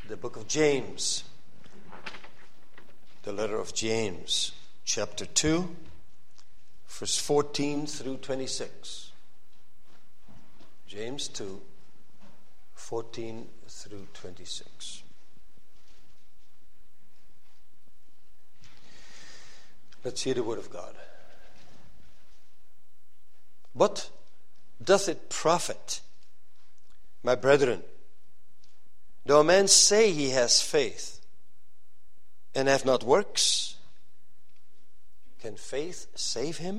the book of James, the letter of James, chapter 2, verse 14 through 26. James 2, 14 through 26. Let's hear the word of God. What doth it profit, my brethren, though a man say he has faith, and have not works? Can faith save him?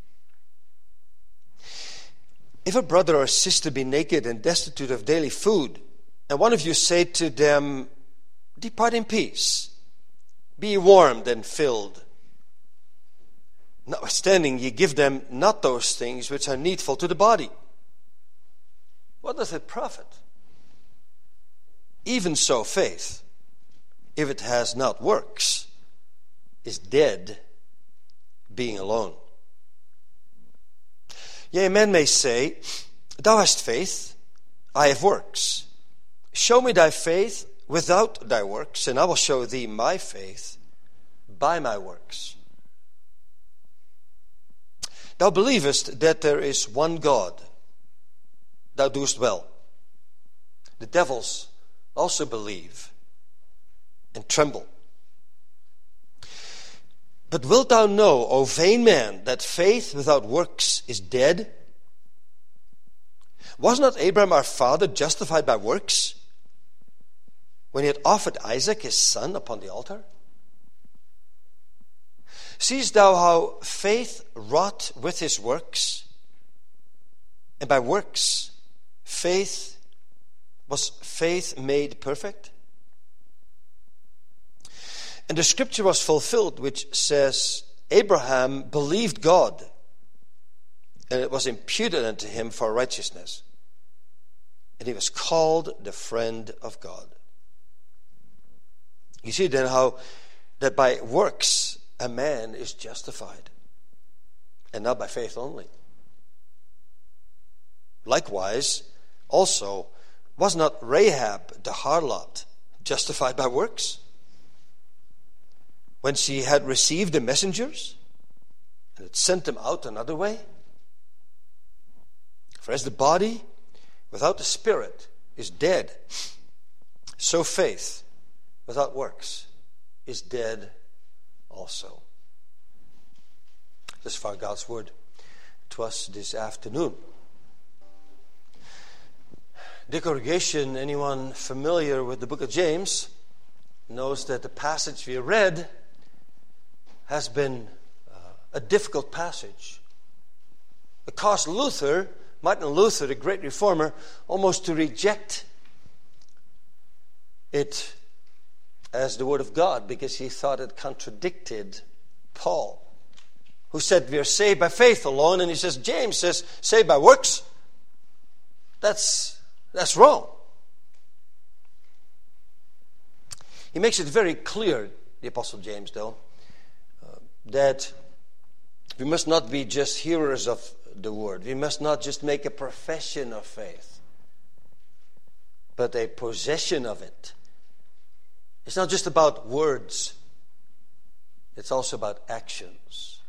If a brother or sister be naked and destitute of daily food, and one of you say to them, depart in peace, be warmed and filled, notwithstanding ye give them not those things which are needful to the body, what doth it profit? Even so faith, if it has not works, is dead, being alone. Yea, men may say, thou hast faith, I have works. Show me thy faith without thy works, and I will show thee my faith by my works. Thou believest that there is one God. Thou doest well. The devils also believe and tremble. But wilt thou know, O vain man, that faith without works is dead? Was not Abraham our father justified by works when he had offered Isaac his son upon the altar? Seest thou how faith wrought with his works? And by works, was faith made perfect? And the scripture was fulfilled, which says, Abraham believed God, and it was imputed unto him for righteousness. And he was called the friend of God. You see then how that by works a man is justified, and not by faith only. Likewise, also, was not Rahab the harlot justified by works, when she had received the messengers and had sent them out another way? For as the body without the spirit is dead, so faith without works is dead also. This is far God's word to us this afternoon. Dear congregation, anyone familiar with the book of James knows that the passage we read has been a difficult passage. It caused Martin Luther, the great reformer, almost to reject it as the word of God, because he thought it contradicted Paul, who said we are saved by faith alone, and he says, James says, saved by works. That's wrong. He makes it very clear, the Apostle James, though, that we must not be just hearers of the word. We must not just make a profession of faith, but a possession of it. It's not just about words. It's also about actions.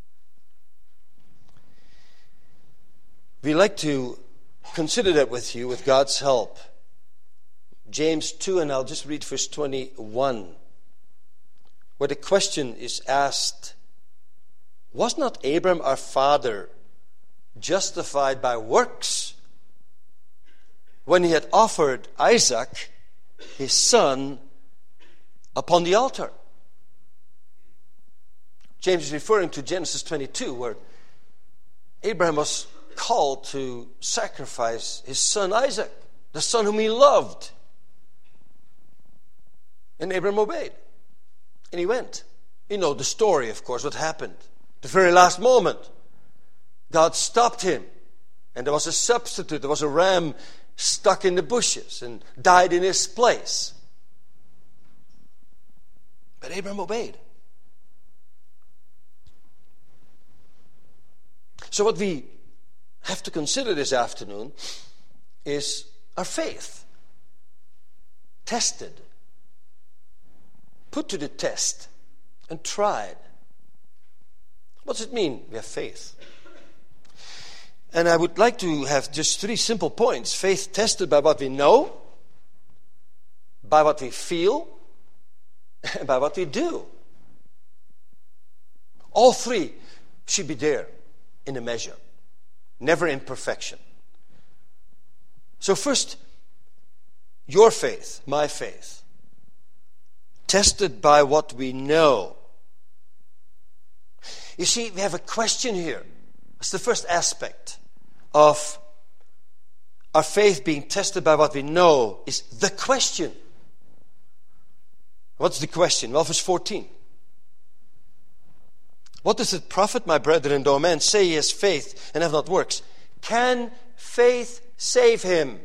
We like to consider that with you, with God's help. James 2, and I'll just read verse 21, where the question is asked, was not Abraham our father justified by works when he had offered Isaac, his son, upon the altar? James is referring to Genesis 22, where Abraham was called to sacrifice his son Isaac, the son whom he loved. And Abraham obeyed. And he went. You know the story, of course, what happened. The very last moment, God stopped him. And there was a substitute. There was a ram stuck in the bushes and died in his place. But Abraham obeyed. So what we have to consider this afternoon is our faith. tested, put to the test, and tried. What does it mean? We have faith. And I would like to have just 3 simple points. Faith tested by what we know, by what we feel, and by what we do. All 3 should be there in a measure, never in perfection. So first, your faith, my faith, tested by what we know. You see, we have a question here. That's the first aspect of our faith being tested by what we know, is the question. What's the question? Well, verse 14. What does it profit, my brethren, though a man say he has faith and have not works? Can faith save him?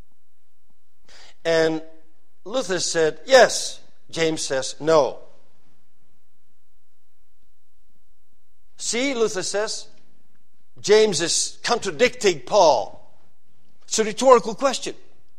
And Luther said, yes. James says, no. See, Luther says, James is contradicting Paul. It's a rhetorical question.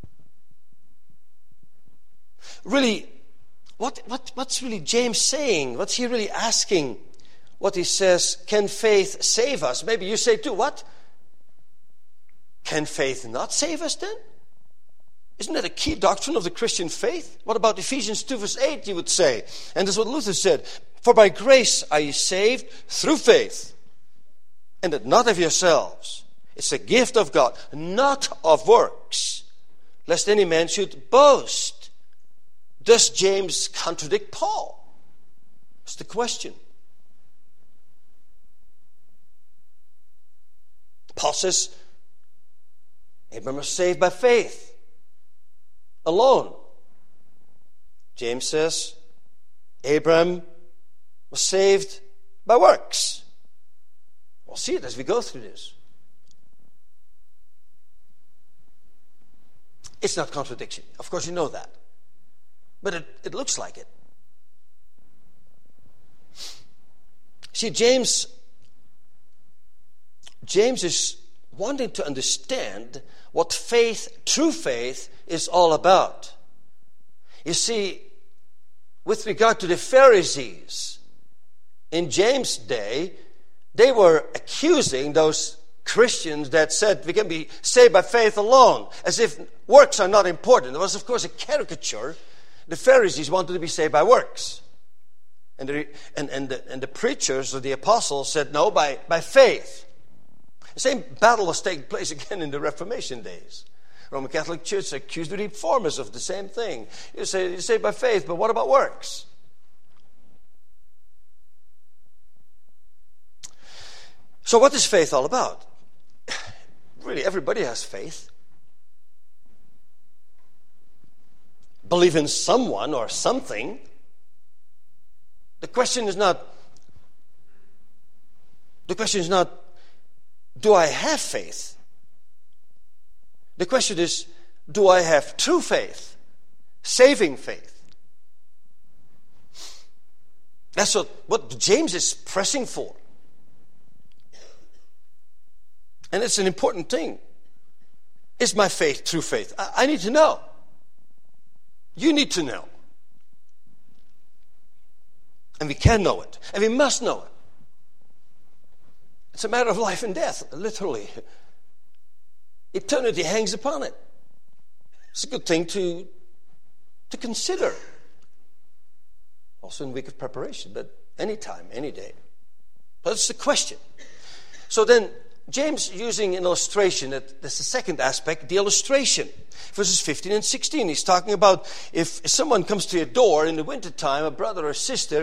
Really, what's really James saying? What's he really asking? What he says, can faith save us? Maybe you say too, what? Can faith not save us then? Isn't that a key doctrine of the Christian faith? What about Ephesians 2 verse 8, you would say? And that's what Luther said. For by grace are ye saved through faith, and that not of yourselves. It's a gift of God, not of works, lest any man should boast. Does James contradict Paul? That's the question. Paul says, Abraham was saved by faith alone. James says, Abraham was saved by works. We'll see it as we go through this. It's not contradiction. Of course, you know that. But it looks like it. See, James is wanting to understand what faith, true faith, is all about. You see, with regard to the Pharisees, in James' day, they were accusing those Christians that said we can be saved by faith alone, as if works are not important. It was, of course, a caricature. The Pharisees wanted to be saved by works. And the preachers or the apostles said, no, by faith. The same battle was taking place again in the Reformation days. Roman Catholic Church accused the Reformers of the same thing. You say you're saved by faith, but what about works? So what is faith all about? Really, everybody has faith. Believe in someone or something. The question is not, do I have faith? The question is, do I have true faith? Saving faith? That's what James is pressing for. And it's an important thing. Is my faith true faith? I need to know. You need to know. And we can know it. And we must know it. It's a matter of life and death, literally. Eternity hangs upon it. It's a good thing to consider. Also in a week of preparation, but anytime, any day. But it's the question. So then, James using an illustration, that's the second aspect, the illustration. Verses 15 and 16, he's talking about if someone comes to your door in the wintertime, a brother or sister,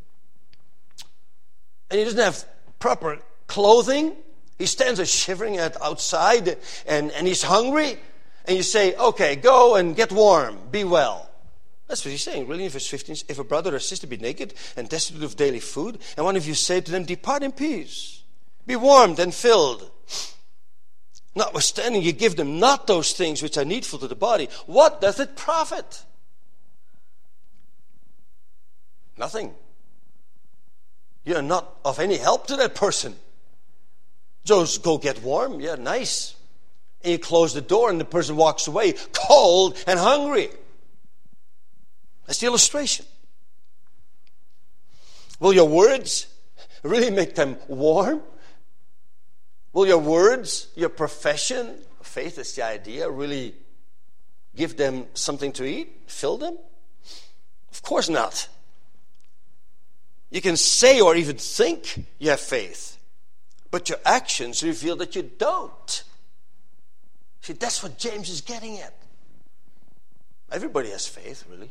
and he doesn't have proper clothing, he stands there shivering outside, and he's hungry, and you say, okay, go and get warm, be well. That's what he's saying, really, in verse 15. If a brother or sister be naked and destitute of daily food, and one of you say to them, depart in peace, be warmed and filled. Notwithstanding, you give them not those things which are needful to the body. What doth it profit? Nothing. You're not of any help to that person. Just go get warm. Yeah, nice. And you close the door and the person walks away cold and hungry. That's the illustration. Will your words really make them warm? Will your words, your profession of faith is the idea, really give them something to eat? Fill them? Of course not. You can say or even think you have faith, but your actions reveal that you don't. See, that's what James is getting at. Everybody has faith, really.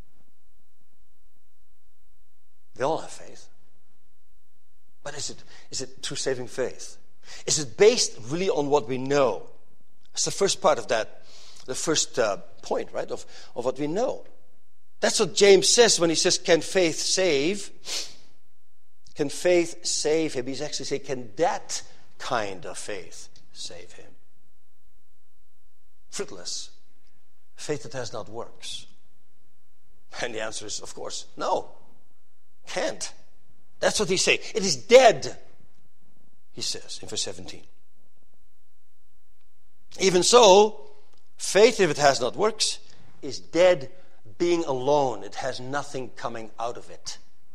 They all have faith. But is it true saving faith? Is it based really on what we know? It's the first part of that, the first point, right, of what we know. That's what James says when he says, can faith save? Can faith save him? He's actually saying, can that kind of faith save him? Fruitless. Faith that has not works. And the answer is, of course, no. Can't. That's what he's saying. It is dead, he says in verse 17. Even so, faith, if it has not works, is dead being alone. It has nothing coming out of it.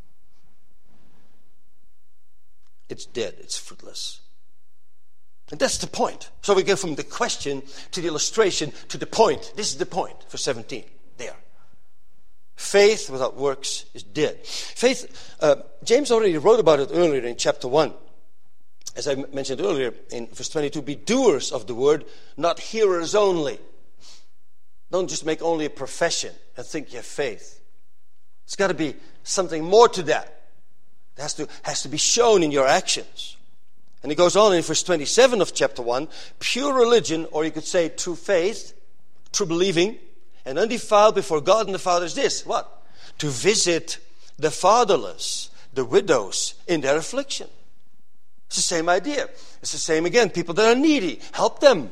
It's dead. It's fruitless. And that's the point. So we go from the question to the illustration to the point. This is the point, verse 17. There. Faith without works is dead. Faith, James already wrote about it earlier in chapter 1. As I mentioned earlier in verse 22, be doers of the word, not hearers only. Don't just make only a profession and think you have faith. It's got to be something more to that. It has to be shown in your actions. And he goes on in verse 27 of chapter 1, pure religion, or you could say true faith, true believing, and undefiled before God and the Father is this. What? To visit the fatherless, the widows in their affliction. It's the same idea. It's the same again. People that are needy, help them.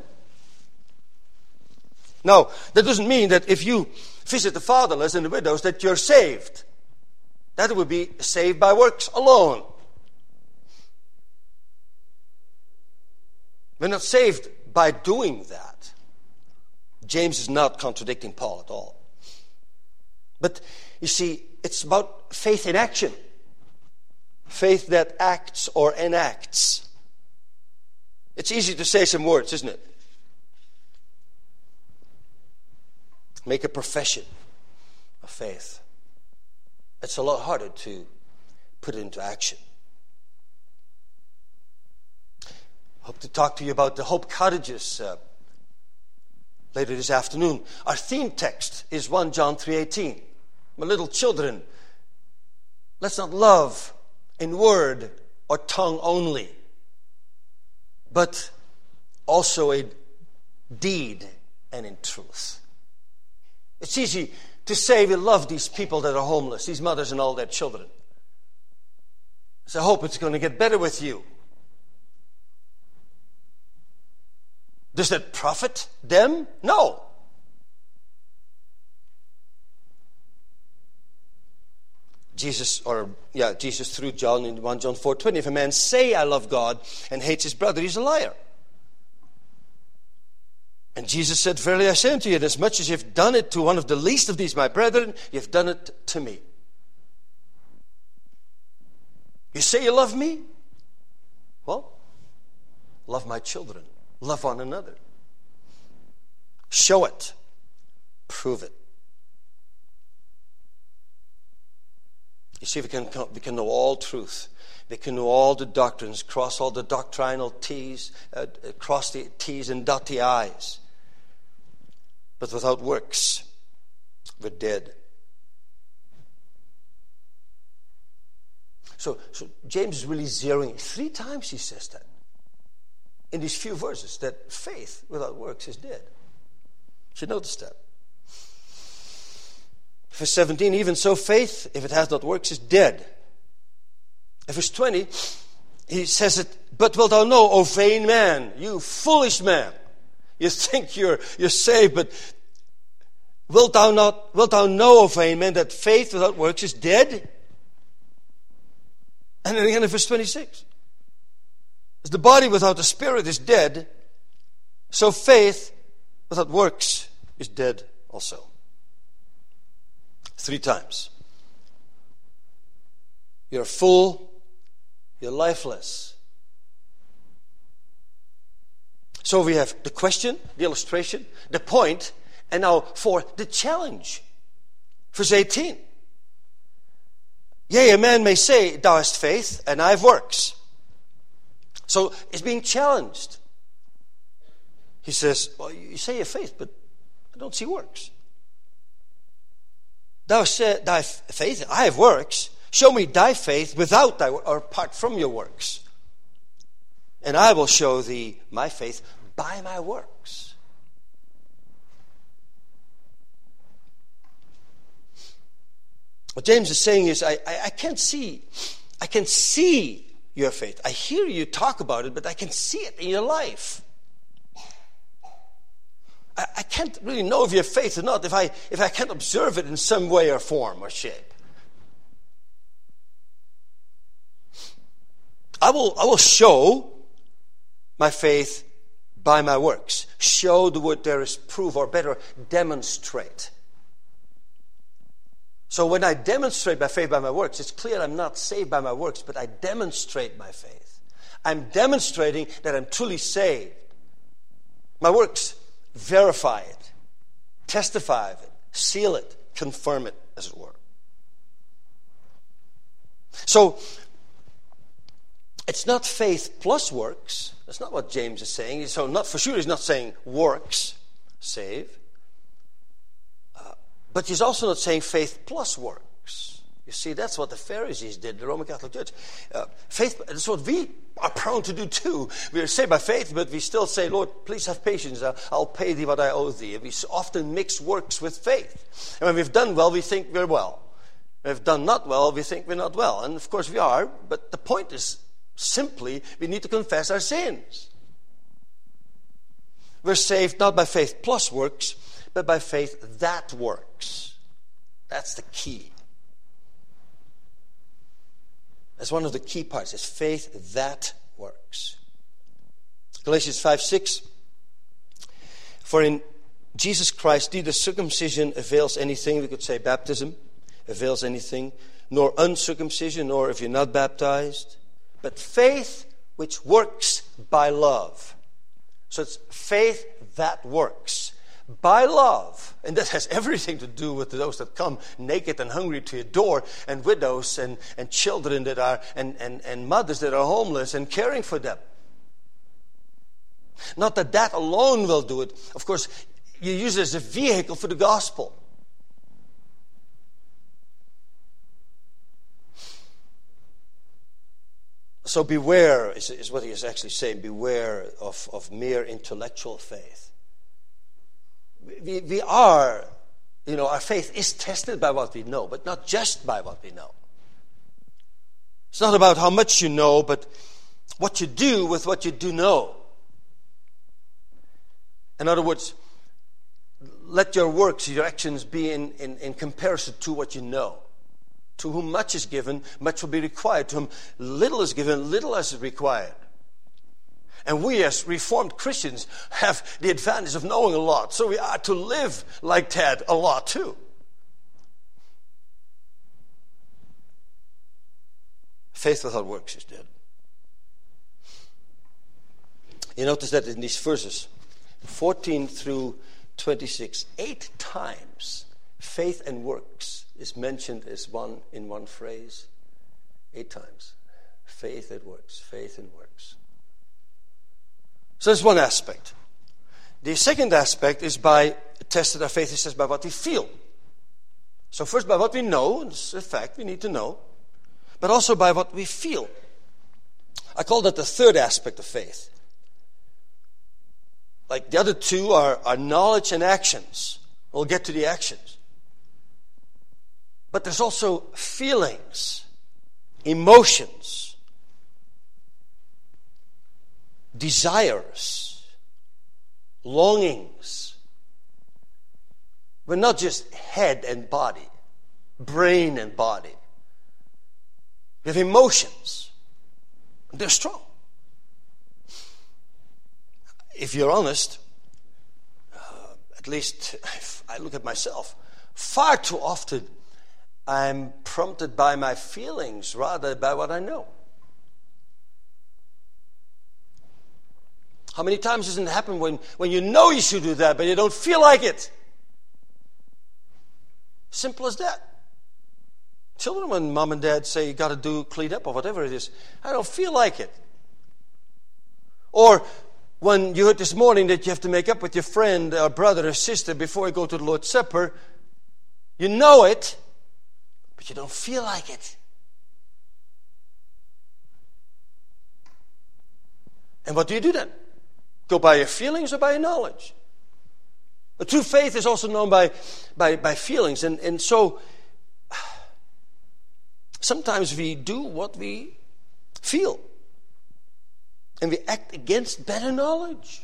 Now, that doesn't mean that if you visit the fatherless and the widows that you're saved. That would be saved by works alone. We're not saved by doing that. James is not contradicting Paul at all. But you see, it's about faith in action. Faith that acts or enacts. It's easy to say some words, isn't it? Make a profession of faith. It's a lot harder to put it into action. I hope to talk to you about the Hope Cottages later this afternoon. Our theme text is 1 John 3:18. My little children, let's not love in word or tongue only, but also in deed and in truth. It's easy to say we love these people that are homeless, these mothers and all their children. So I hope it's going to get better with you. Does that profit them? No. Jesus through John in 1 John 4:20, if a man say I love God and hates his brother, he's a liar. And Jesus said, verily I say unto you, inasmuch as you've done it to one of the least of these my brethren, you've done it to me. You say you love me? Well, love my children. Love one another. Show it. Prove it. You see, we can know all truth. We can know all the doctrines, cross all the doctrinal T's, cross the T's and dot the I's. But without works, we're dead. So James is really zeroing it. 3 times he says that. In these few verses, that faith without works is dead. You should notice that. Verse 17, even so faith, if it has not works, is dead. In verse 20, he says it, but wilt thou know, O vain man, you foolish man. You think you're saved, but wilt thou know, O vain man, that faith without works is dead? And then again in verse 26. As the body without the spirit is dead, so faith without works is dead also. 3 times. You're full, you're lifeless. So we have the question, the illustration, the point, and now for the challenge. Verse 18. Yea, a man may say, thou hast faith, and I have works. So it's being challenged. He says, well, you say you have faith, but I don't see works. Thou said, thy faith, I have works. Show me thy faith without thy or apart from your works. And I will show thee my faith by my works. What James is saying is, I can see your faith. I hear you talk about it, but I can see it in your life. I can't really know if you have faith or not if I can't observe it in some way or form or shape. I will show my faith by my works. Show the word there is proof, or better, demonstrate. So when I demonstrate my faith by my works, it's clear I'm not saved by my works, but I demonstrate my faith. I'm demonstrating that I'm truly saved. My works verify it, testify of it, seal it, confirm it, as it were. So, it's not faith plus works. That's not what James is saying. So, not for sure, he's not saying works save. But he's also not saying faith plus works. You see, that's what the Pharisees did, the Roman Catholic Church. Faith, that's what we are prone to do too. We are saved by faith, but we still say, Lord, please have patience. I'll pay thee what I owe thee. And we often mix works with faith. And when we've done well, we think we're well. When we've done not well, we think we're not well. And of course we are, but the point is simply we need to confess our sins. We're saved not by faith plus works, but by faith that works. That's the key. That's one of the key parts, is faith that works. Galatians 5:6. For in Jesus Christ neither circumcision avails anything, we could say baptism avails anything, nor uncircumcision, nor if you're not baptized, but faith which works by love. So it's faith that works. By love, and that has everything to do with those that come naked and hungry to your door, and widows and children that are and mothers that are homeless, and caring for them. Not that alone will do it. Of course, you use it as a vehicle for the gospel. So beware, is what he is actually saying, beware of mere intellectual faith. We are, our faith is tested by what we know, but not just by what we know. It's not about how much you know, but what you do with what you do know. In other words, let your works, your actions be in comparison to what you know. To whom much is given, much will be required. To whom little is given, little is required. And we as Reformed Christians have the advantage of knowing a lot. So we are to live like that a lot too. Faith without works is dead. You notice that in these verses, 14 through 26, 8 times faith and works is mentioned as in one phrase. 8 times. Faith and works, faith and works. So that's one aspect. The second aspect is by tested our faith, it says, by what we feel. So first by what we know, it's a fact we need to know, but also by what we feel. I call that the third aspect of faith. Like the other two are knowledge and actions. We'll get to the actions. But there's also feelings, emotions, desires, longings. We're not just head and body, brain and body. We have emotions. They're strong. If you're honest, at least if I look at myself, far too often I'm prompted by my feelings rather than by what I know. How many times does it happen when you know you should do that, but you don't feel like it? Simple as that. Children, when mom and dad say you got to do clean up or whatever it is, I don't feel like it. Or when you heard this morning that you have to make up with your friend or brother or sister before you go to the Lord's Supper, you know it, but you don't feel like it. And what do you do then? Go by your feelings or by your knowledge? The true faith is also known by feelings. And so, sometimes we do what we feel. And we act against better knowledge.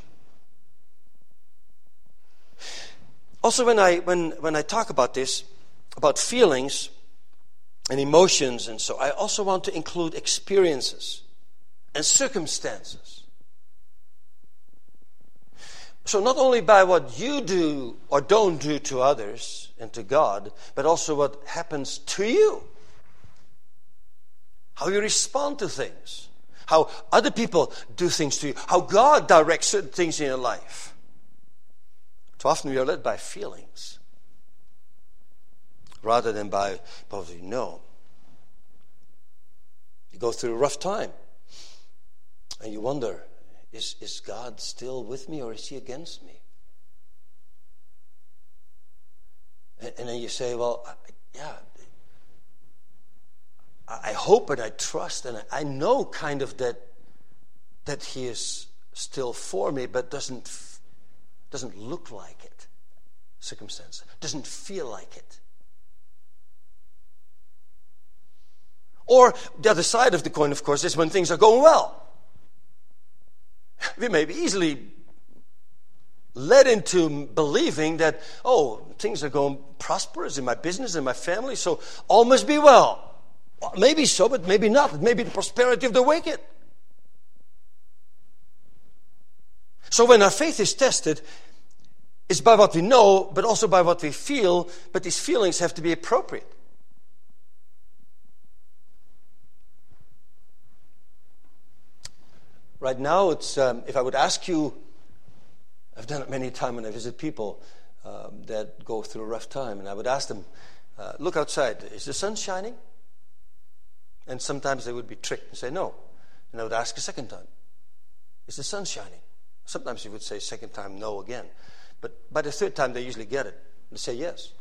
Also, when I talk about this, about feelings and emotions and so, I also want to include experiences and circumstances. So not only by what you do or don't do to others and to God, but also what happens to you. How you respond to things. How other people do things to you. How God directs certain things in your life. Too often we are led by feelings rather than by what we know. You go through a rough time and you wonder, is God still with me or is he against me? And then you say, well, yeah, I hope and I trust and I know kind of that he is still for me, but doesn't look like it. Circumstance doesn't feel like it. Or the other side of the coin, of course, is when things are going well. We may be easily led into believing that, things are going prosperous in my business and my family, so all must be well. Maybe so, but maybe not. It may be the prosperity of the wicked. So when our faith is tested, it's by what we know, but also by what we feel, but these feelings have to be appropriate. Right now, it's if I would ask you, I've done it many times when I visit people that go through a rough time, and I would ask them, look outside, is the sun shining? And sometimes they would be tricked and say no. And I would ask a second time, is the sun shining? Sometimes you would say second time no again. But by the third time they usually get it. They say yes.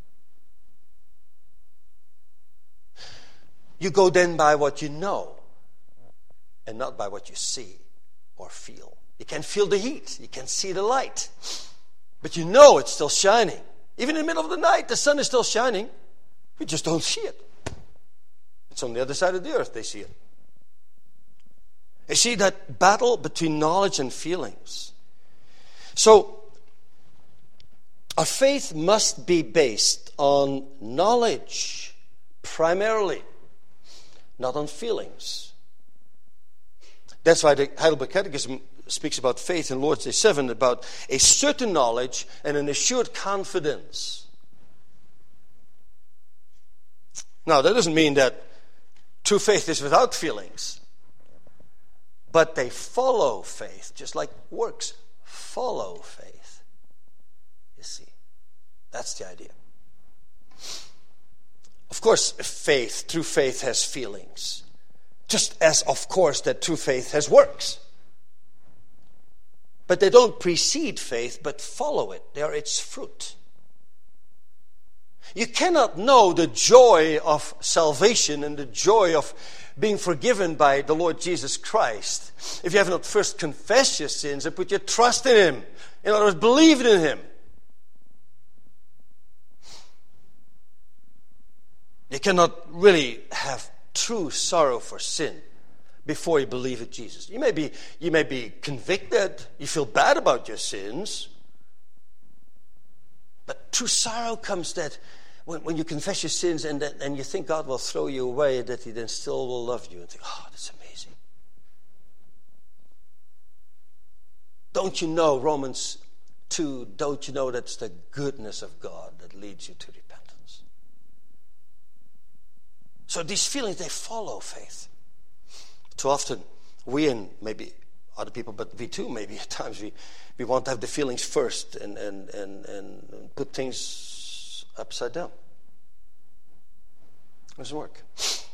You go then by what you know and not by what you see or feel. You can feel the heat. You can see the light. But you know it's still shining. Even in the middle of the night, the sun is still shining. We just don't see it. It's on the other side of the earth they see it. You see that battle between knowledge and feelings. So, our faith must be based on knowledge, primarily, not on feelings. That's why the Heidelberg Catechism speaks about faith in Lord's Day 7, about a certain knowledge and an assured confidence. Now, that doesn't mean that true faith is without feelings, but they follow faith, just like works follow faith. You see, that's the idea. Of course, true faith has feelings, just as, of course, that true faith has works. But they don't precede faith, but follow it. They are its fruit. You cannot know the joy of salvation and the joy of being forgiven by the Lord Jesus Christ if you have not first confessed your sins and put your trust in Him. In other words, believed in Him. You cannot really have true sorrow for sin before you believe in Jesus. You may be convicted. You feel bad about your sins. But true sorrow comes that when you confess your sins and you think God will throw you away, that He then still will love you and think, oh, that's amazing. Don't you know, Romans 2, don't you know that's the goodness of God that leads you to repentance? So these feelings, they follow faith. Too often, we and maybe other people, but we too, maybe at times, we want to have the feelings first and put things upside down. It doesn't work.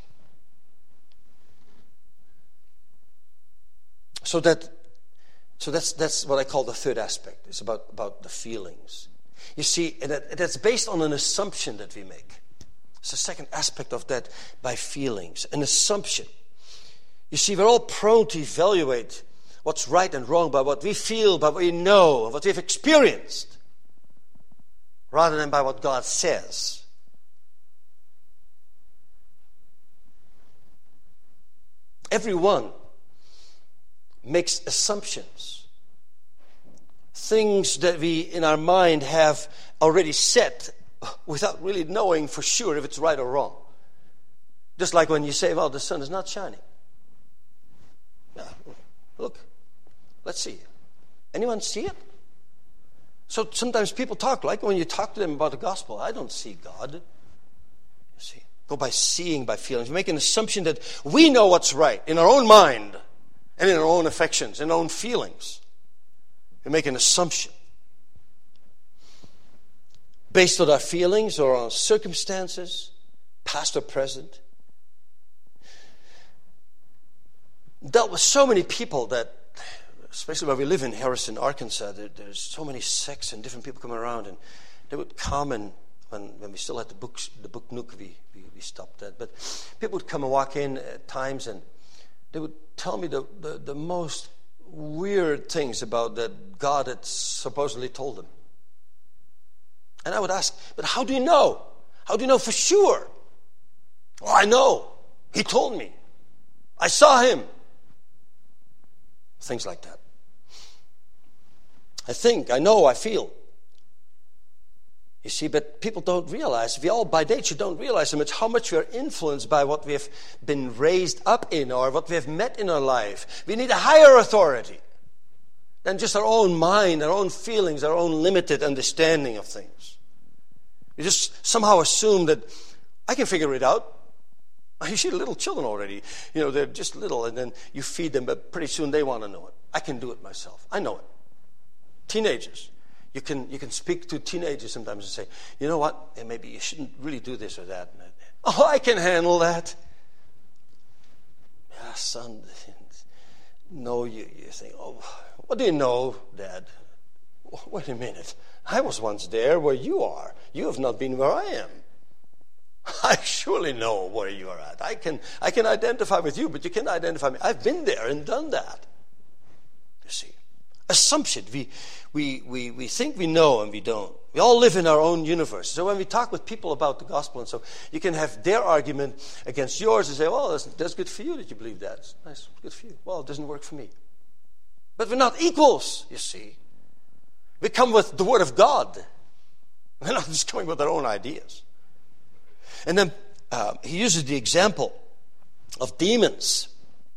So that's what I call the third aspect. It's about the feelings. You see, that's based on an assumption that we make. It's the second aspect of that, by feelings. An assumption. You see, we're all prone to evaluate what's right and wrong by what we feel, by what we know, what we've experienced, rather than by what God says. Everyone makes assumptions. Things that we in our mind have already said without really knowing for sure if it's right or wrong. Just like when you say, well, the sun is not shining. Yeah, look, let's see. Anyone see it? So sometimes people talk, like when you talk to them about the gospel, I don't see God. You see, go by seeing, by feelings. We make an assumption that we know what's right in our own mind and in our own affections, in our own feelings. We make an assumption based on our feelings or on circumstances, past or present. Dealt with so many people that, especially where we live in Harrison, Arkansas, there's so many sects and different people coming around, and they would come, and when we still had the book Nook, we stopped that, but people would come and walk in at times, and they would tell me the most weird things about that God had supposedly told them. And I would ask, but how do you know? How do you know for sure? Well, I know. He told me. I saw him. Things like that. I think, I know, I feel. You see, but people don't realize, we all by nature don't realize how much we are influenced by what we have been raised up in or what we have met in our life. We need a higher authority than just our own mind, our own feelings, our own limited understanding of things. You just somehow assume that I can figure it out. You see little children already, they're just little, and then you feed them, but pretty soon they want to know it. I can do it myself. I know it. Teenagers. You can speak to teenagers sometimes and say, you know what, maybe you shouldn't really do this or that. Oh, I can handle that. Yeah, son, no, you think, oh, what do you know, Dad? Wait a minute. I was once there where you are. You have not been where I am. I surely know where you are at. I can identify with you, but you can't identify me. I've been there and done that. You see. Assumption. We think we know and we don't. We all live in our own universe. So when we talk with people about the gospel and so, you can have their argument against yours and say, well, that's good for you that you believe that. It's nice, good for you. Well, it doesn't work for me. But we're not equals, you see. We come with the Word of God. We're not just coming with our own ideas. And then he uses the example of demons.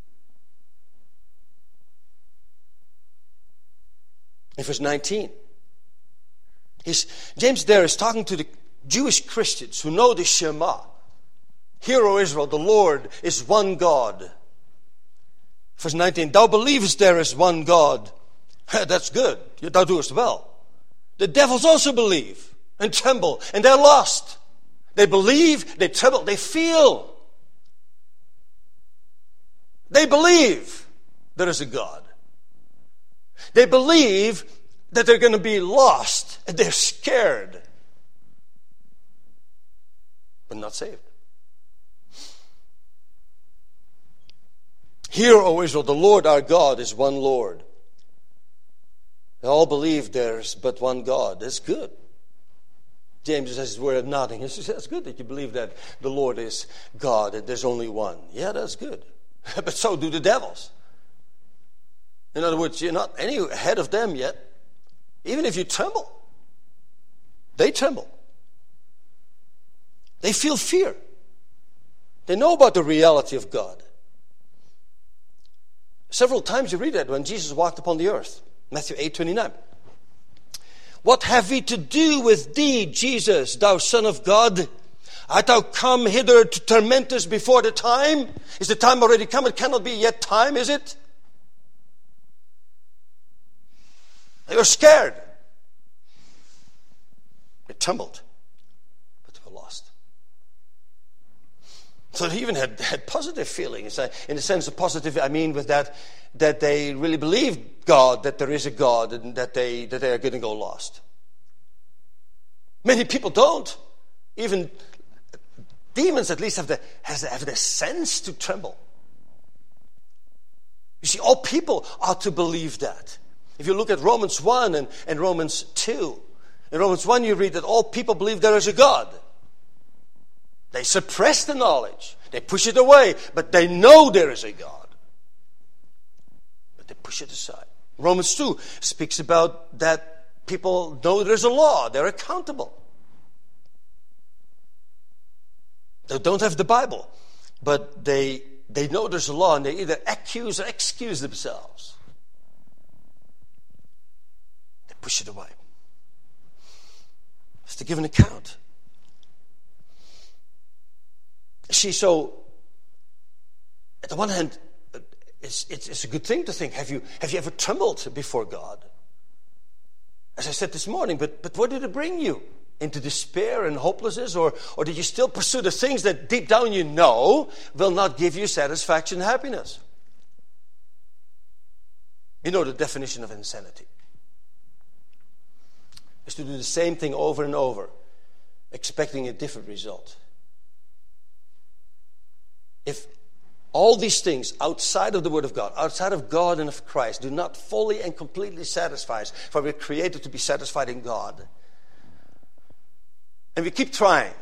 In verse 19, James there is talking to the Jewish Christians who know the Shema. Hear, O Israel, the Lord is one God. Verse 19, thou believest there is one God. That's good. Thou doest well. The devils also believe and tremble, and they're lost. They believe, they tremble, they feel. They believe there is a God. They believe that they're going to be lost, and they're scared, but not saved. Hear, O Israel, the Lord our God is one Lord. They all believe there's but one God. That's good. James says, we're nodding. He says, that's good that you believe that the Lord is God and there's only one. Yeah, that's good. But so do the devils. In other words, you're not any ahead of them yet. Even if you tremble, they tremble. They feel fear. They know about the reality of God. Several times you read that when Jesus walked upon the earth. Matthew 8:29. What have we to do with thee, Jesus, thou Son of God? Art thou come hither to torment us before the time? Is the time already come? It cannot be yet time, is it? They were scared. They trembled, but they were lost. So they even had positive feelings. In the sense of positive, I mean with that they really believed God, that there is a God, and that they are going to go lost. Many people don't. Even demons at least have the sense to tremble. You see, all people ought to believe that. If you look at Romans 1 and Romans 2, in Romans 1 you read that all people believe there is a God. They suppress the knowledge. They push it away, but they know there is a God. But they push it aside. Romans 2 speaks about that people know there's a law. They're accountable. They don't have the Bible, but they know there's a law, and they either accuse or excuse themselves. They push it away. It's to give an account. See, so at the one hand, it's a good thing to think, have you ever trembled before God? As I said this morning, but where did it bring you? Into despair and hopelessness? Or did you still pursue the things that deep down you know will not give you satisfaction and happiness? You know the definition of insanity. It's to do the same thing over and over, expecting a different result. If all these things outside of the Word of God, outside of God and of Christ, do not fully and completely satisfy us, for we're created to be satisfied in God, and we keep trying,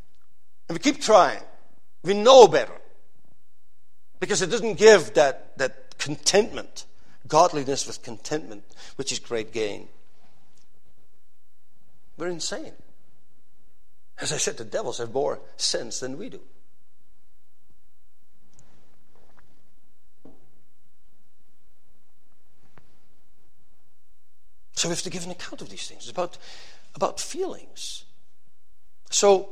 we know better, because it doesn't give that contentment, godliness with contentment, which is great gain. We're insane. As I said, the devils have more sense than we do. So we have to give an account of these things. It's about feelings. So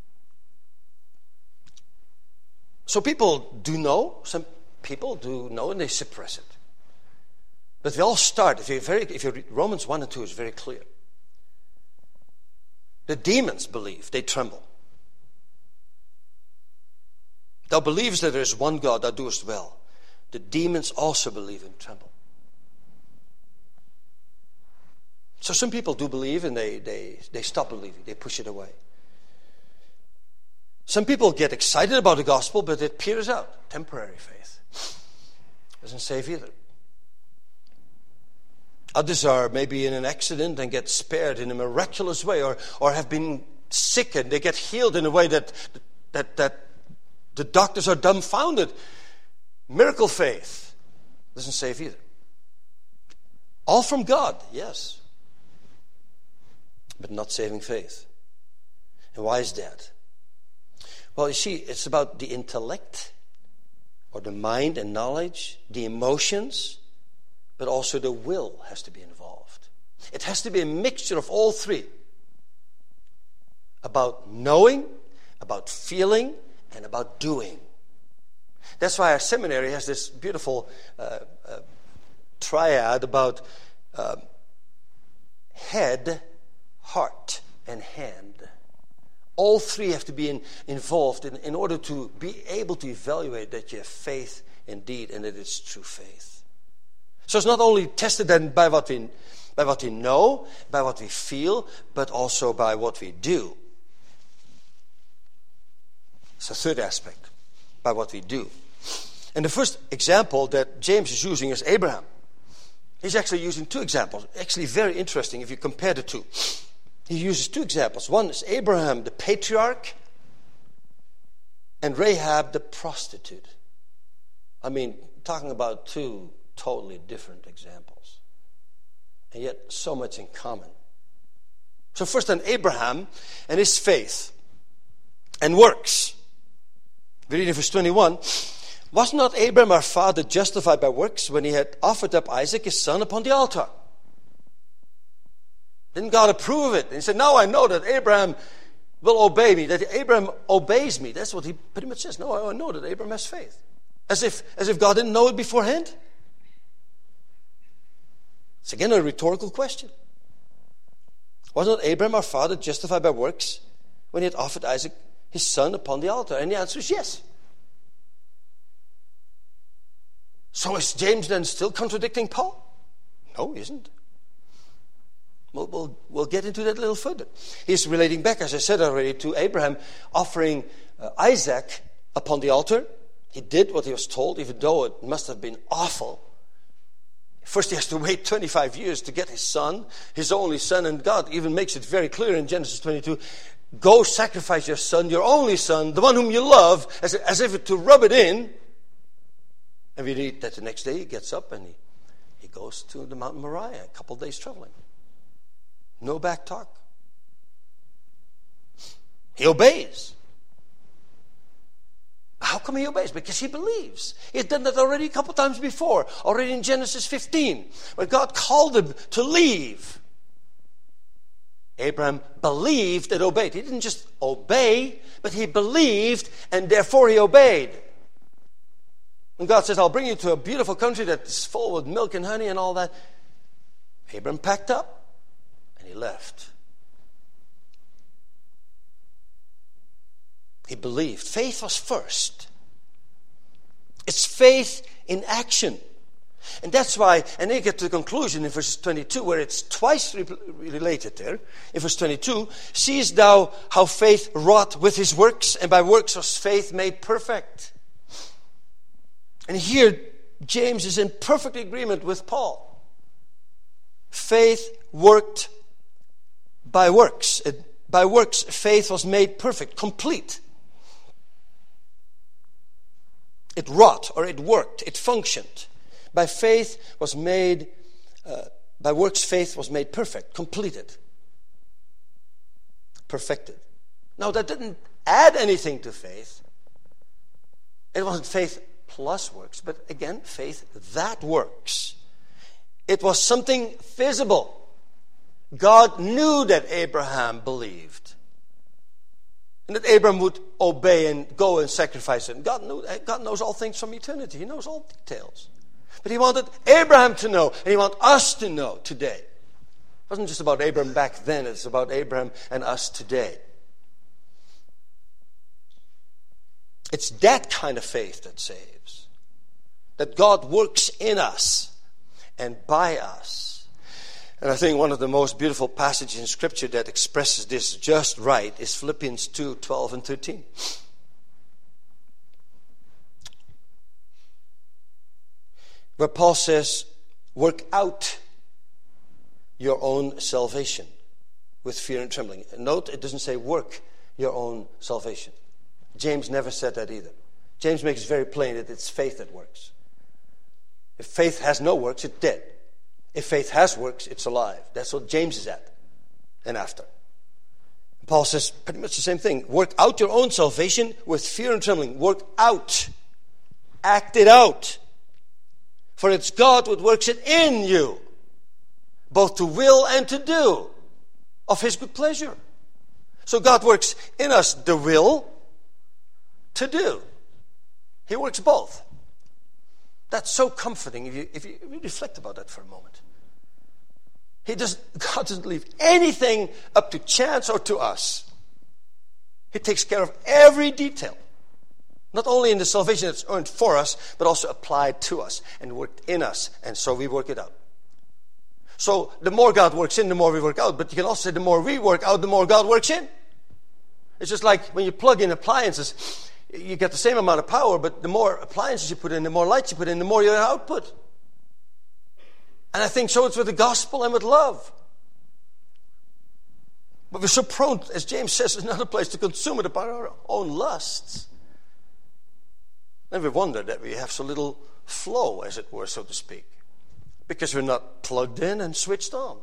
people do know. Some people do know, and they suppress it. But we all start. If you read Romans 1 and 2 is very clear. The demons believe; they tremble. Thou believest that there is one God; thou doest well. The demons also believe and tremble. So some people do believe, and they stop believing. They push it away. Some people get excited about the gospel, but it peters out. Temporary faith. Doesn't save either. Others are maybe in an accident and get spared in a miraculous way, or have been sick and they get healed in a way that the doctors are dumbfounded. Miracle faith doesn't save either. All from God, yes, but not saving faith. And why is that? Well, you see, it's about the intellect, or the mind and knowledge, the emotions, but also the will has to be involved. It has to be a mixture of all three. About knowing, about feeling, and about doing. That's why our seminary has this beautiful triad about head, heart, and hand. All three have to be involved in order to be able to evaluate that you have faith indeed, and that it's true faith. So it's not only tested then by what we know, by what we feel, but also by what we do. It's the third aspect, by what we do. And the first example that James is using is Abraham. He's actually using two examples. Actually very interesting if you compare the two. He uses two examples. One is Abraham, the patriarch, and Rahab, the prostitute. I mean, talking about two totally different examples, and yet so much in common. So first on Abraham and his faith and works. We read in verse 21, was not Abraham our father justified by works when he had offered up Isaac his son upon the altar? Didn't God approve of it? And he said, now I know that Abraham will obey me, that Abraham obeys me. That's what he pretty much says. No, I know that Abraham has faith. As if God didn't know it beforehand. It's again a rhetorical question. Was not Abraham our father justified by works when he had offered Isaac his son upon the altar? And the answer is yes. So is James then still contradicting Paul? No, he isn't. We'll get into that a little further. He's relating back, as I said already, to Abraham offering Isaac upon the altar. He did what he was told, even though it must have been awful. First he has to wait 25 years to get his son, his only son, and God even makes it very clear in Genesis 22, go sacrifice your son, your only son, the one whom you love, as if to rub it in. And we read that the next day he gets up and he goes to the Mount Moriah, a couple of days traveling. No back talk. He obeys. How come he obeys? Because he believes. He had done that already a couple times before. Already in Genesis 15, when God called him to leave. Abraham believed and obeyed. He didn't just obey, but he believed and therefore he obeyed. When God says, I'll bring you to a beautiful country that's full with milk and honey and all that, Abraham packed up and he left. He believed. Faith was first. It's faith in action. And that's why, and then you get to the conclusion in verse 22, where it's twice related there. In verse 22, seest thou how faith wrought with his works, and by works was faith made perfect. And here, James is in perfect agreement with Paul. Faith worked by works. By works, faith was made perfect, complete. It wrought, or it worked, it functioned. By works, faith was made perfect, completed, perfected. Now, that didn't add anything to faith. It wasn't faith plus works, but again, faith that works. It was something visible. God knew that Abraham believed. And that Abraham would obey and go and sacrifice it. God knows all things from eternity. He knows all details. But he wanted Abraham to know, and he wants us to know today. It wasn't just about Abraham back then, it's about Abraham and us today. It's that kind of faith that saves. That God works in us and by us. And I think one of the most beautiful passages in Scripture that expresses this just right is Philippians 2:12 and 13. Where Paul says, work out your own salvation with fear and trembling. And note, it doesn't say work your own salvation. James never said that either. James makes it very plain that it's faith that works. If faith has no works, it's dead. If faith has works, it's alive. That's what James is at and after. Paul says pretty much the same thing. Work out your own salvation with fear and trembling. Work out. Act it out. For it's God who works it in you, both to will and to do of his good pleasure. So God works in us the will to do. He works both. That's so comforting if you reflect about that for a moment. God doesn't leave anything up to chance or to us. He takes care of every detail. Not only in the salvation that's earned for us, but also applied to us and worked in us. And so we work it out. So the more God works in, the more we work out. But you can also say the more we work out, the more God works in. It's just like when you plug in appliances, you get the same amount of power, but the more appliances you put in, the more lights you put in, the more your output. And I think so it's with the gospel and with love. But we're so prone, as James says in another place, to consume it upon our own lusts. And we wonder that we have so little flow, as it were, so to speak. Because we're not plugged in and switched on.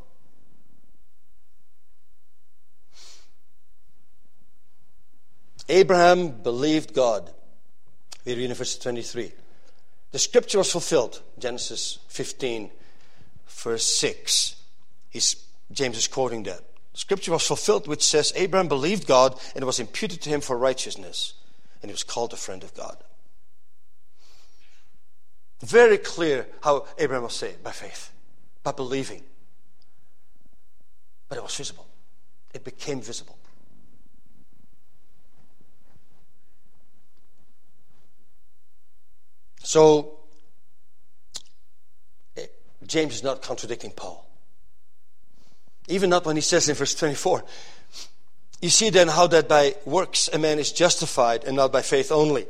Abraham believed God. We read in verse 23. The scripture was fulfilled. Genesis 15, verse 6. James is quoting that. Scripture was fulfilled, which says, Abraham believed God, and it was imputed to him for righteousness, and he was called a friend of God. Very clear how Abraham was saved, by faith, by believing. But it was visible. It became visible. So, James is not contradicting Paul. Even not when he says in verse 24, you see then how that by works a man is justified and not by faith only.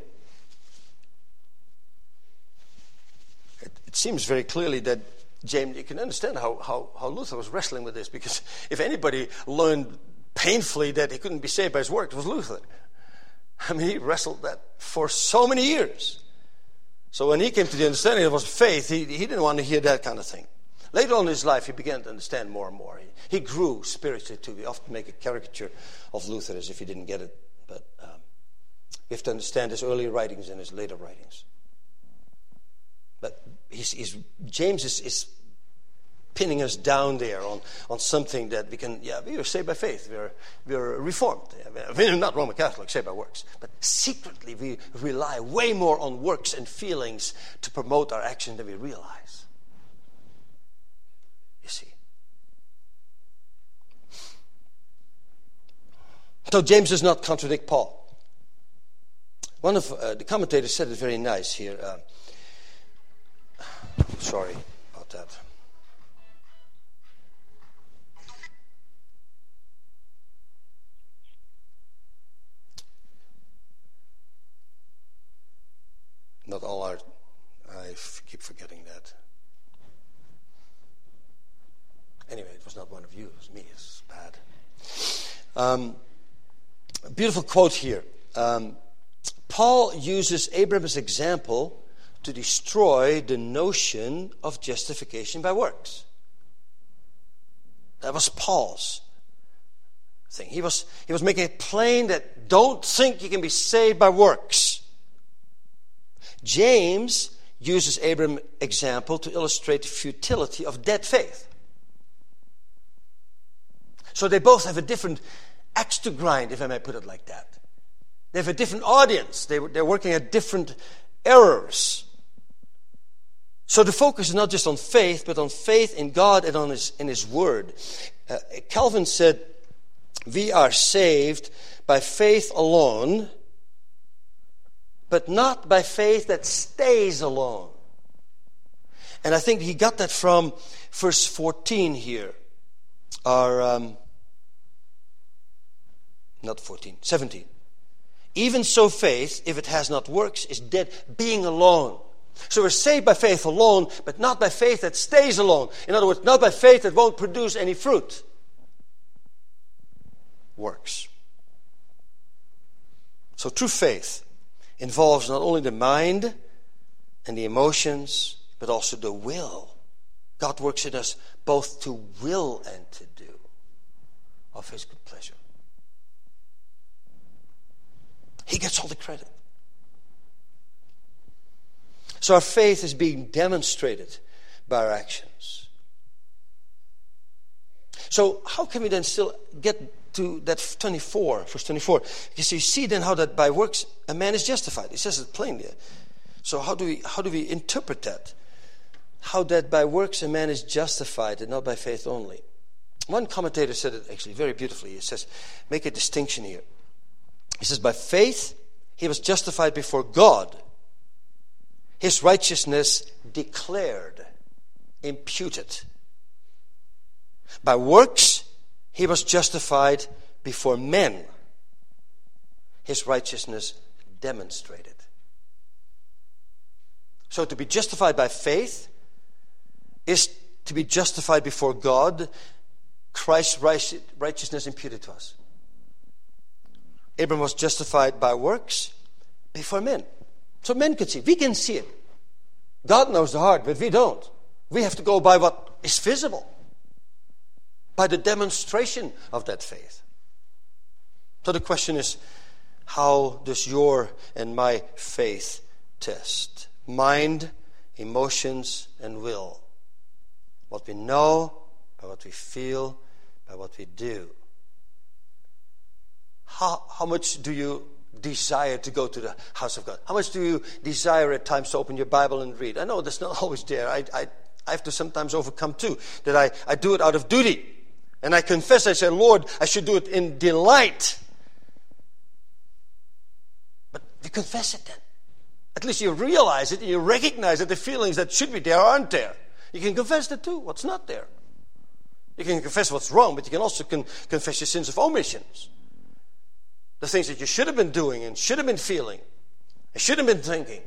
It seems very clearly that James, you can understand how Luther was wrestling with this, because if anybody learned painfully that he couldn't be saved by his work, it was Luther. I mean, he wrestled that for so many years. So when he came to the understanding it was faith, he didn't want to hear that kind of thing. Later on in his life, he began to understand more and more. He grew spiritually too. We often make a caricature of Luther as if he didn't get it. But you have to understand his early writings and his later writings. But James is pinning us down there on something that we are saved by faith. We are Reformed. We're not Roman Catholic, saved by works. But secretly we rely way more on works and feelings to promote our action than we realize. You see. So James does not contradict Paul. One of the commentators said it very nice here. Sorry about that. Not all are. I keep forgetting that. Anyway, it was not one of you. It was me. It's bad. A beautiful quote here. Paul uses Abraham's example to destroy the notion of justification by works. That was Paul's thing. He was making it plain that don't think you can be saved by works. James uses Abraham's example to illustrate the futility of dead faith. So they both have a different axe to grind, if I may put it like that. They have a different audience. They're working at different errors. So the focus is not just on faith, but on faith in God and in His Word. Calvin said, we are saved by faith alone, but not by faith that stays alone. And I think he got that from verse 14 here. Not 14, 17. Even so faith, if it has not works, is dead, being alone. So we're saved by faith alone, but not by faith that stays alone. In other words, not by faith that won't produce any fruit. Works. So true faith involves not only the mind and the emotions, but also the will. God works in us both to will and to do of His good pleasure. He gets all the credit. So our faith is being demonstrated by our actions. So how can we then still get to that 24, verse 24? Because you see then how that by works a man is justified. It says it plainly. So how do we interpret that? How that by works a man is justified and not by faith only. One commentator said it actually very beautifully. He says, make a distinction here. He says, by faith he was justified before God. His righteousness declared, imputed. By works he was justified before men. His righteousness demonstrated. So to be justified by faith is to be justified before God, Christ's righteousness imputed to us. Abraham was justified by works before men. So men could see it. We can see it. God knows the heart, but we don't. We have to go by what is visible. By the demonstration of that faith. So the question is, how does your and my faith test? Mind, emotions, and will. What we know, by what we feel, by what we do. How much do you desire to go to the house of God? How much do you desire at times to open your Bible and read? I know that's not always there. I have to sometimes overcome too, that I do it out of duty. And I confess, I say, Lord, I should do it in delight. But you confess it then. At least you realize it and you recognize that the feelings that should be there aren't there. You can confess that too, what's not there. You can confess what's wrong, but you can also confess your sins of omissions. The things that you should have been doing and should have been feeling and should have been thinking.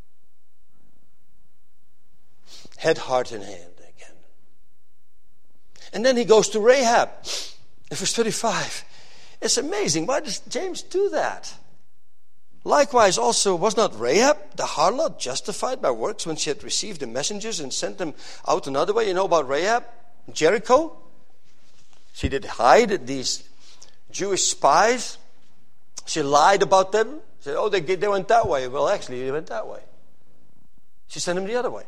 Head, heart, and hand again. And then he goes to Rahab. In verse 25. It's amazing. Why does James do that? Likewise also was not Rahab the harlot justified by works when she had received the messengers and sent them out another way? You know about Rahab? Jericho? She did hide these Jewish spies. She lied about them. She said, they went that way. Well, actually, they went that way. She sent them the other way.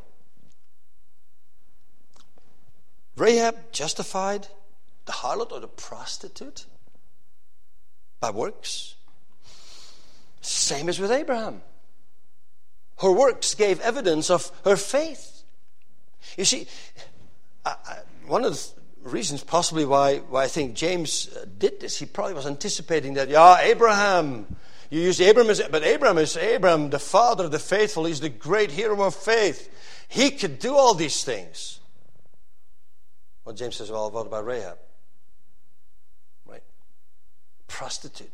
Rahab justified the harlot or the prostitute by works. Same as with Abraham. Her works gave evidence of her faith. You see, one of the reasons possibly why I think James did this, he probably was anticipating that, Abraham, you use Abraham but Abraham is Abraham, the father of the faithful. He's the great hero of faith. He could do all these things. Well, James says, well, what about Rahab? Right? Prostitute.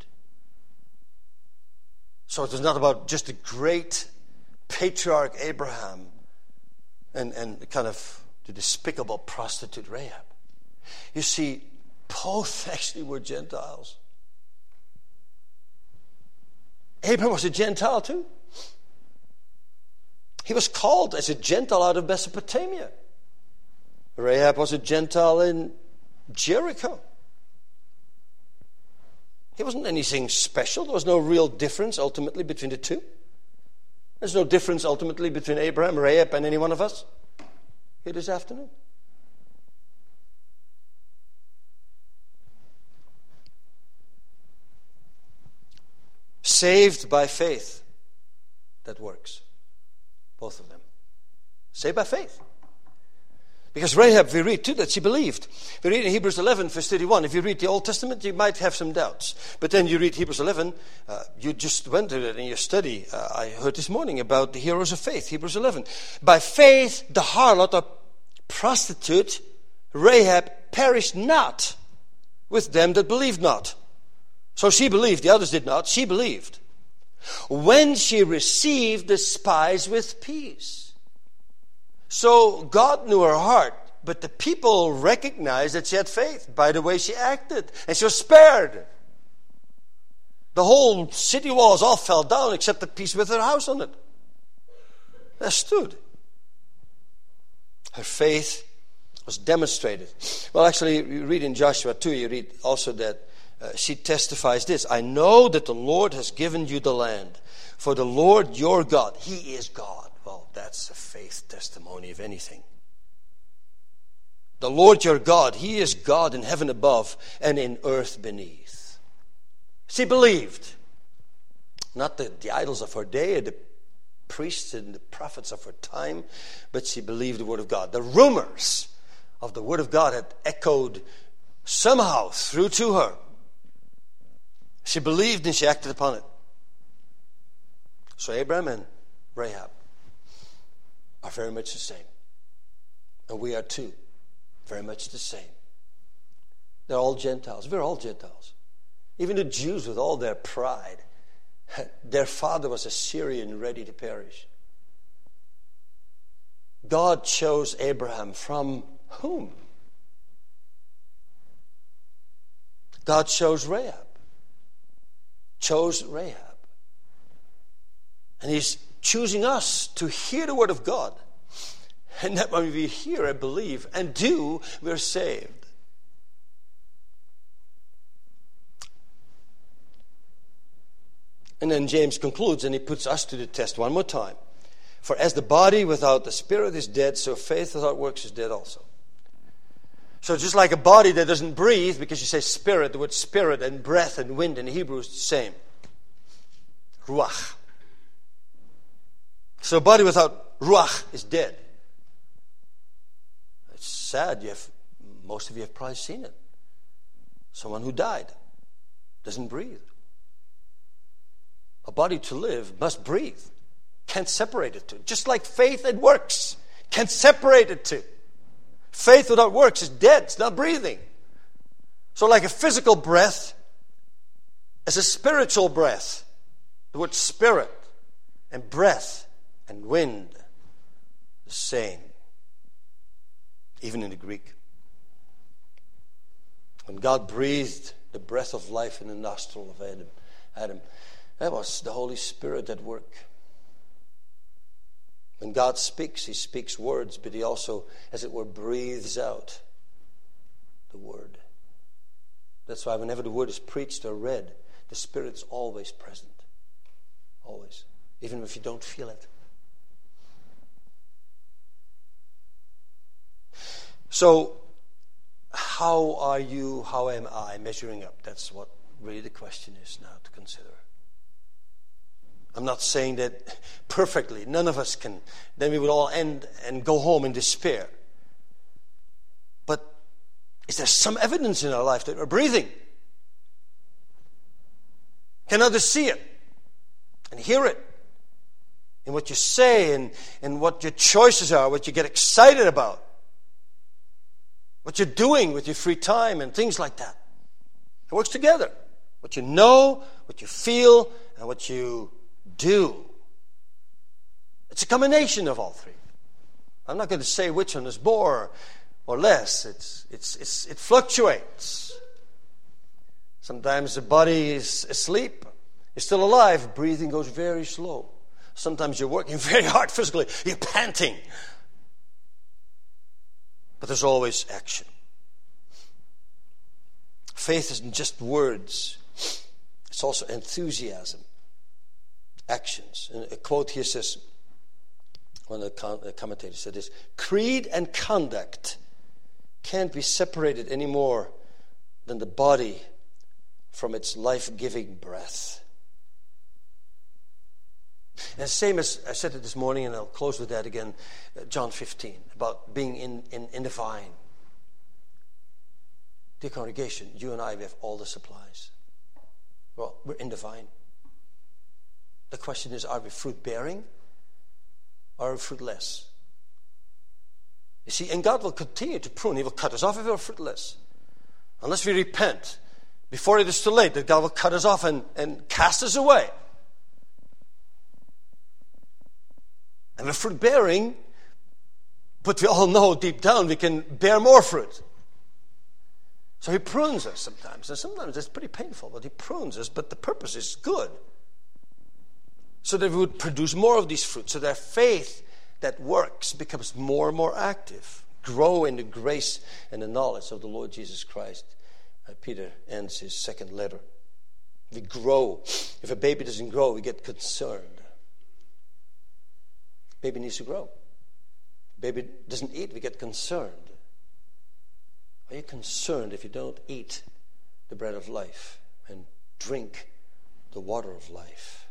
So it was not about just the great patriarch Abraham and kind of the despicable prostitute Rahab. You see, both actually were Gentiles. Abraham was a Gentile too. He was called as a Gentile out of Mesopotamia. Rahab was a Gentile in Jericho. He wasn't anything special. There was no real difference ultimately between the two. There's no difference ultimately between Abraham, Rahab, and any one of us here this afternoon. Saved by faith. That works. Both of them. Saved by faith. Because Rahab, we read too that she believed. We read in Hebrews 11, verse 31. If you read the Old Testament, you might have some doubts. But then you read Hebrews 11, you just went to it in your study. I heard this morning about the heroes of faith, Hebrews 11. By faith, the harlot or prostitute, Rahab, perished not with them that believed not. So she believed, the others did not. She believed. When she received the spies with peace. So God knew her heart, but the people recognized that she had faith by the way she acted, and she was spared. The whole city walls all fell down except the piece with her house on it. That stood. Her faith was demonstrated. Well, actually, you read in Joshua 2, you read also that she testifies this: I know that the Lord has given you the land, for the Lord your God, He is God. Well, that's a faith testimony, if anything. The Lord your God, He is God in heaven above and in earth beneath. She believed. Not the idols of her day, the priests and the prophets of her time, but she believed the Word of God. The rumors of the Word of God had echoed somehow through to her. She believed and she acted upon it. So Abraham and Rahab are very much the same. And we are too. Very much the same. They're all Gentiles. We're all Gentiles. Even the Jews with all their pride. Their father was a Syrian ready to perish. God chose Abraham from whom? God chose Rahab. Chose Rahab. And He's choosing us to hear the Word of God. And that when we hear and believe and do, we're saved. And then James concludes and he puts us to the test one more time. For as the body without the spirit is dead, so faith without works is dead also. So just like a body that doesn't breathe, because you say spirit, the word spirit and breath and wind in Hebrew is the same. Ruach. So a body without ruach is dead. It's sad. Most of you have probably seen it. Someone who died doesn't breathe. A body to live must breathe. Can't separate it two. Just like faith and works. Can't separate it two. Faith without works is dead. It's not breathing. So like a physical breath, as a spiritual breath, the word spirit and breath and wind, the same. Even in the Greek. When God breathed the breath of life in the nostril of Adam, that was the Holy Spirit at work. When God speaks, He speaks words, but He also, as it were, breathes out the word. That's why whenever the word is preached or read, the Spirit's always present. Always. Even if you don't feel it. So, how are you, how am I measuring up? That's what really the question is now to consider. I'm not saying that perfectly. None of us can. Then we would all end and go home in despair. But is there some evidence in our life that we're breathing? Can others see it and hear it? In what you say and what your choices are, what you get excited about. What you're doing with your free time and things like that. It works together. What you know, what you feel, and what you do. It's a combination of all three. I'm not going to say which one is more or less. It fluctuates. Sometimes the body is asleep, is still alive. Breathing goes very slow. Sometimes you're working very hard physically. You're panting. But there's always action. Faith isn't just words. It's also enthusiasm. Actions. And a quote here says, one of the commentators said this, creed and conduct can't be separated any more than the body from its life-giving breath. And same as I said it this morning, and I'll close with that again, John 15, about being in the vine. Dear congregation, you and I, we have all the supplies. Well, we're in the vine. The question is, are we fruit-bearing or are we fruitless? You see, and God will continue to prune. He will cut us off if we're fruitless. Unless we repent before it is too late, that God will cut us off and cast us away. And we're fruit-bearing, but we all know deep down we can bear more fruit. So He prunes us sometimes. And sometimes it's pretty painful, but He prunes us. But the purpose is good. So that we would produce more of these fruits. So that faith that works becomes more and more active. Grow in the grace and the knowledge of the Lord Jesus Christ. Peter ends his second letter. We grow. If a baby doesn't grow, we get concerned. Baby needs to grow. Baby doesn't eat, we get concerned. Are you concerned if you don't eat the bread of life and drink the water of life?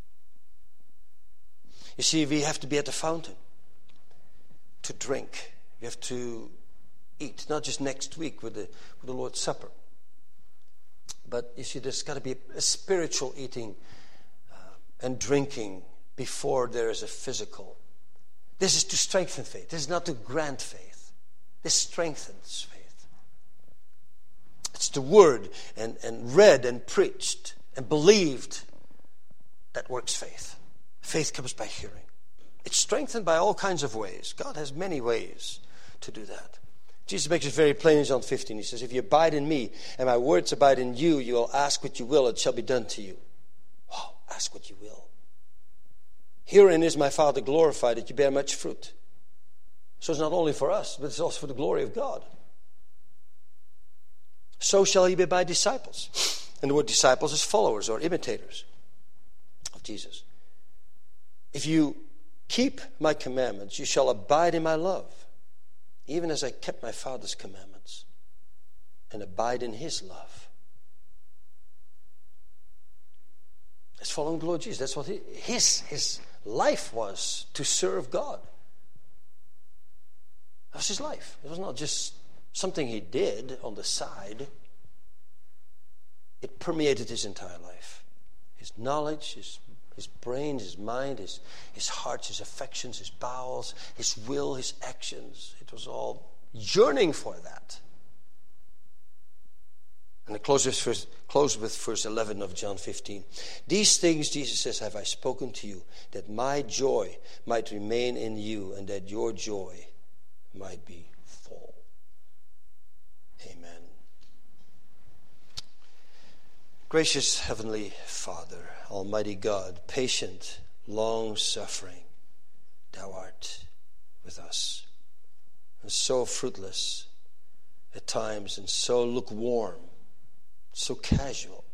You see, we have to be at the fountain to drink. We have to eat, not just next week with the Lord's Supper. But you see, there's got to be a spiritual eating and drinking before there is a physical. This is to strengthen faith. This is not to grant faith. This strengthens faith. It's the word and read and preached and believed that works faith. Faith comes by hearing. It's strengthened by all kinds of ways. God has many ways to do that. Jesus makes it very plain in John 15. He says, if you abide in me and my words abide in you, you will ask what you will, it shall be done to you. Wow, ask what you will. Herein is my Father glorified, that you bear much fruit. So it's not only for us, but it's also for the glory of God. So shall ye be my disciples. And the word disciples is followers or imitators of Jesus. If you keep my commandments, you shall abide in my love. even as I kept my Father's commandments and abide in his love. That's following the Lord Jesus. That's what his life was, to serve God. That was his life. It was not just something he did on the side. It permeated his entire life. His knowledge, his brain, his mind, his heart, his affections, his bowels, his will, his actions. It was all yearning for that. And it closes with verse 11 of John 15. These things, Jesus says, have I spoken to you, that my joy might remain in you, and that your joy might be full. Amen. Gracious Heavenly Father, Almighty God, patient, long-suffering, thou art with us. And so fruitless at times, and so lukewarm, so casual.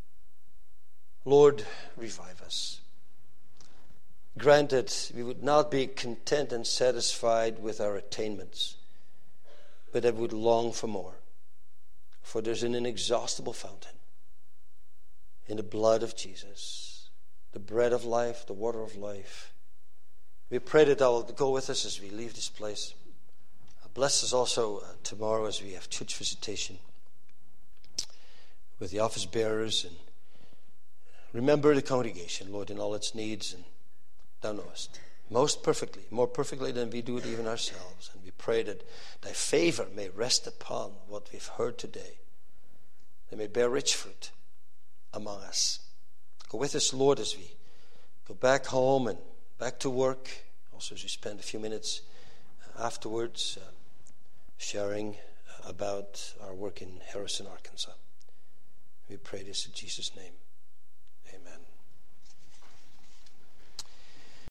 Lord, revive us. Grant that we would not be content and satisfied with our attainments, but that we would long for more. For there's an inexhaustible fountain in the blood of Jesus, the bread of life, the water of life. We pray that thou wilt go with us as we leave this place. Bless us also tomorrow as we have church visitation with the office bearers, and remember the congregation, Lord, in all its needs, and thou knowest most perfectly, more perfectly than we do it even ourselves. And we pray that thy favor may rest upon what we've heard today. They may bear rich fruit among us. Go with us, Lord, as we go back home and back to work. Also as we spend a few minutes afterwards sharing about our work in Harrison, Arkansas. We pray this in Jesus' name. Amen.